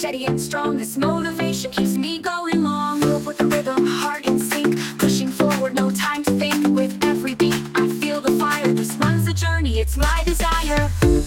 steady and strong. This motivation keeps me going long. Move with the rhythm, heart in sync, pushing forward, no time to think. With every beat, I feel the fire. This runs the journey, it's my desire.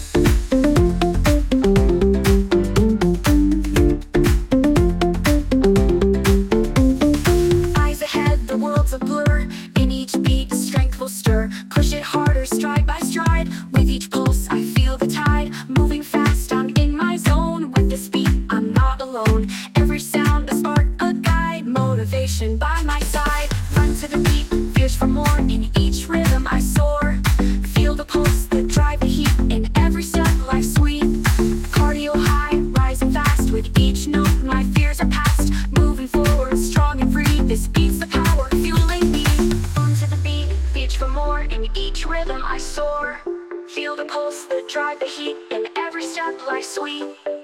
Eyes ahead, the world's a blur. In each beat, strength will stir. Push it harder, stride by stride. With each pulse, I feel the tide. Moving fast, I'm in my zone. With this beat, I'm not alone. Every sound, a spark, a guide. Motivation by my side. Run to the beat, fierce for more. In each rhythm, I soar. Feel the pulse, the drive, the heat. In every step, life's sweet. Cardio high, rising fast. With each note, my fears are past. Moving forward, strong and free. This beat's the power, fueling me. Run to the beat, reach for more. In each rhythm, I soar. Feel the pulse, the drive, the heat. In every step, life's sweet.